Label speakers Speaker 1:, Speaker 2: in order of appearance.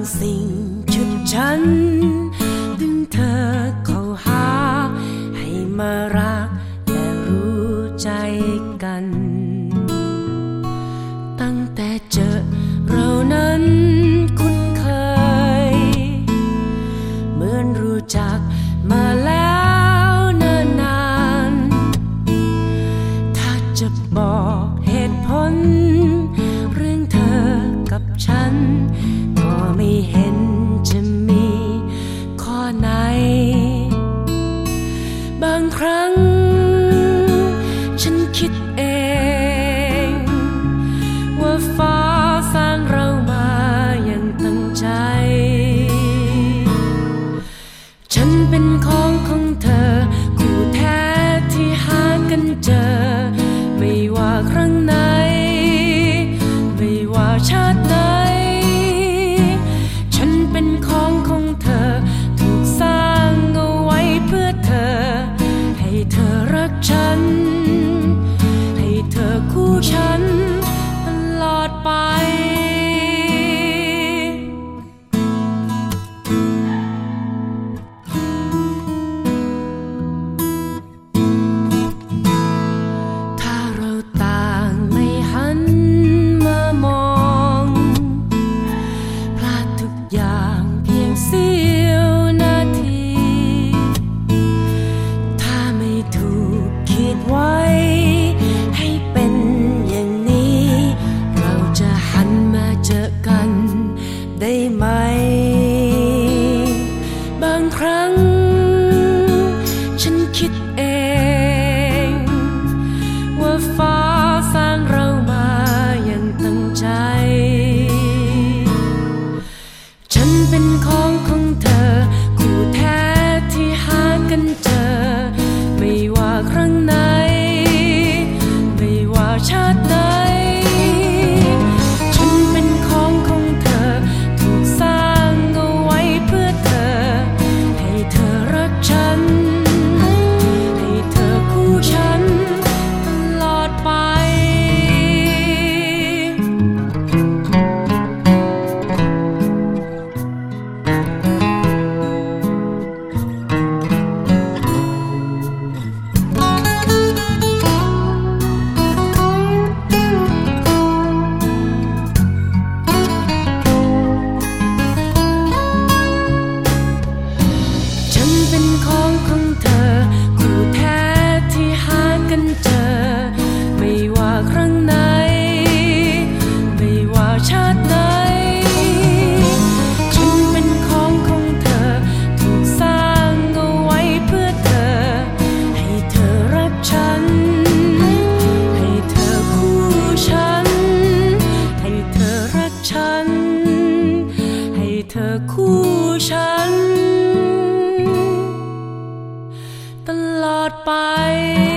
Speaker 1: สิ่งชุดฉันดึงเธอเข้าหาให้มารักและรู้ใจกันตั้งแต่เจอเรานั้นคุ้นเคยเหมือนรู้จักมาแล้วเนิ่นนานถ้าจะบอกเหตุผลเรื่องเธอกับฉันก็ไม่เห็นจะมีข้อไหนบางครั้งฉันคิดเองว่าฟ้าสร้างเรามาอย่างตั้งใจฉันเป็นของเธอคู่แท้ที่หากันเจอไม่ว่าครั้งไหนไม่ว่าชาติไหนฉันเป็นของเธอถูกสร้างเอาไว้เพื่อเธอให้เธอรักฉันให้เธอคู่ฉันตลอดไปถ้าเราต่างไม่หันมามองพลาดทุกอย่างเพียงเสี้ยวนาทีถ้าไม่ถูกคิดไว้ให้เป็นอย่างนี้เราจะหันมาเจอกันได้ไหมบางครั้งฉันคิดเองว่าฟ้าสร้างเรามาอย่างตั้งใจฉันเป็นของเธอคู่แท้ที่หากันเจอไม่ว่าครั้งไหนไม่ว่าชาติไหนฉันเป็นของเธอถูกสร้างเอาไว้เพื่อเธอให้เธอรักฉันให้เธอคู่ฉันตลอดไปฉันเป็นของเธอคู่แท้ที่หากันเจอไม่ว่าครั้งไหนไม่ว่าชาติไหนฉันเป็นของเธอถูกสร้างเอาไว้เพื่อเธอให้เธอรักฉันให้เธอคู่ฉันให้เธอรักฉันให้เธอคู่ฉันตลอดไป